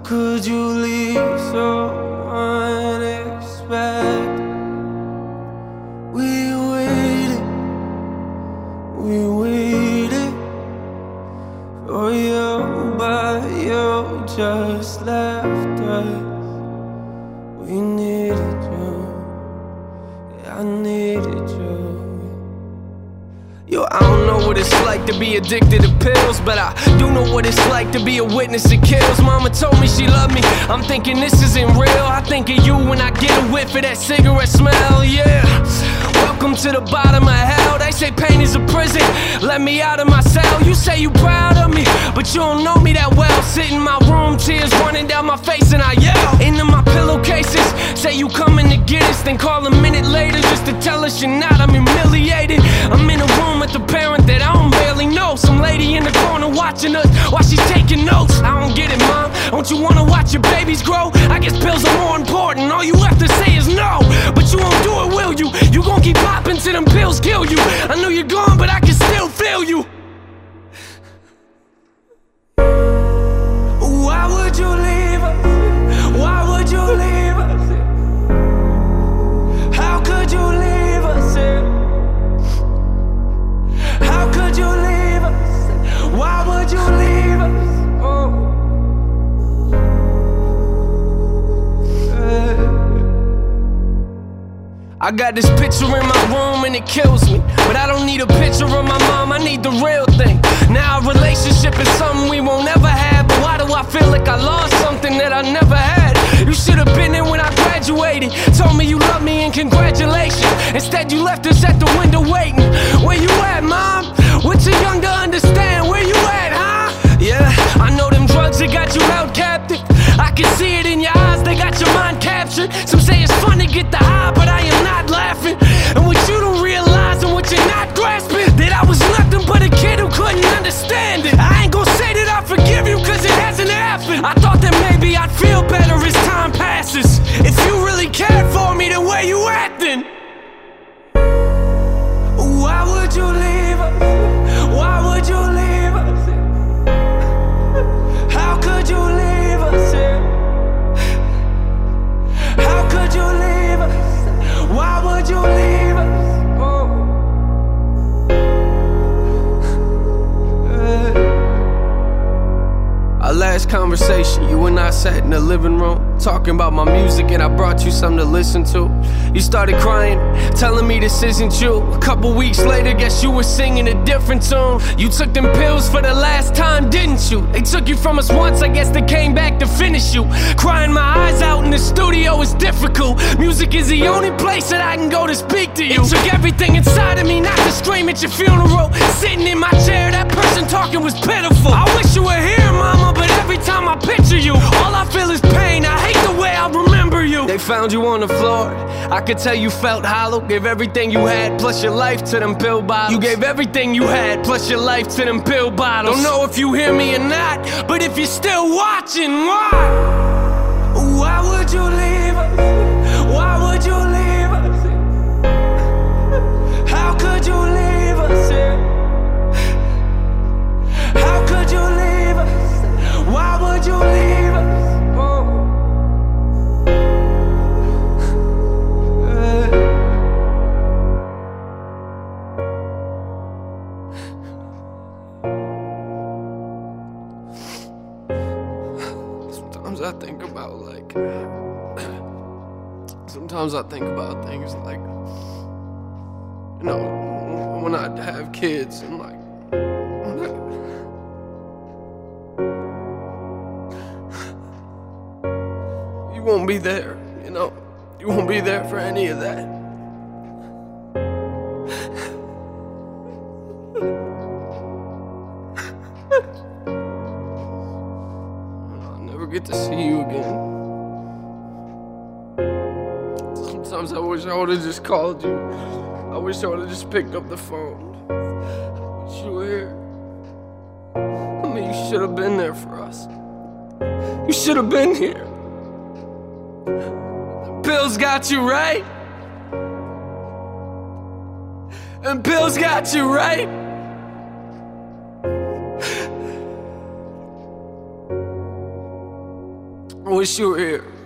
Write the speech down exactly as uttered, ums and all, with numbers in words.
could you leave so unexpected? We waited, we waited for you, but you just left us. We needed you, yeah, I needed you. Yo, I don't know what it's like to be addicted to pills, but I do know what it's like to be a witness that kills. Mama told me she loved me, I'm thinking this isn't real. I think of you when I get a whiff of that cigarette smell, yeah. Welcome to the bottom of hell. They say pain is a prison, let me out of my cell. You say you proud of me, but you don't know me that well. Sit in my room, tears running down my face, and I yell into my pillowcases. Say you coming to get us, then call a minute later just to tell us you're not. I'm humiliated. I'm in a room with a parent that I don't barely know. Some lady in the corner watching us while she's taking notes. I don't get it, mom. Don't you wanna watch your babies grow? I guess pills are more important. All you have to say is no, but you won't do it, will you? You gon' keep popping till them pills kill you. I know you're gone, but I can still feel you. Why would you leave us? Why would you leave us? How could you leave us? How could you leave us? Why would you leave us? Oh. I got this picture in my room and it kills me, but I don't need a picture of my mom, I need the real thing. Now a relationship is something we won't ever have, but why do I feel like I lost something that I never had? You should have been there when I graduated, told me you love me and congratulations. Instead you left us at the window waiting. Where you at, mom? We're too young to understand. Where you at, huh? Yeah, I know them drugs that got you held captive. I can see it in your eyes, they got your mind captured. Some say it's fun to get the high, but I am not laughing. And what you don't realize and what you're not grasping, that I was nothing but a kid who couldn't understand it. I ain't gon' say that I forgive you, cause it hasn't happened. I thought that maybe I'd feel better as time passes. If you really cared for me, then where you at then? Why would you leave us? Why would you leave us? How could you leave us? How could you leave us? Why would you leave us? Oh. Our last conversation, you and I sat in the living room talking about my music, and I brought you something to listen to. You started crying, telling me this isn't you. A couple weeks later, guess you were singing a different tune. You took them pills for the last time, didn't you? They took you from us once, I guess they came back to finish you. Crying my eyes out in the studio is difficult. Music is the only place that I can go to speak to you. It took everything inside of me not to scream at your funeral. Sitting in my chair, that person talking was pitiful. I wish you were here, mama, but every time I picture you, all I feel is pain. I hate the way I remember you. They found you on the floor, I could tell you felt hollow. Gave everything you had, plus your life to them pill bottles. You gave everything you had, plus your life to them pill bottles. Don't know if you hear me or not, but if you're still watching, why? Why would you leave us? Why would you leave us? How could you leave us? How could you leave us? Why would you leave us? Oh. Sometimes I think about like Sometimes I think about things like, you know, when I have kids and like when I, you won't be there, you know. You won't be there for any of that. I'll never get to see you again. Sometimes I wish I would've just called you. I wish I would've just picked up the phone. But you were here. I mean, you should've been there for us. You should've been here. Pills got you right, and pills got you right. I wish you were here.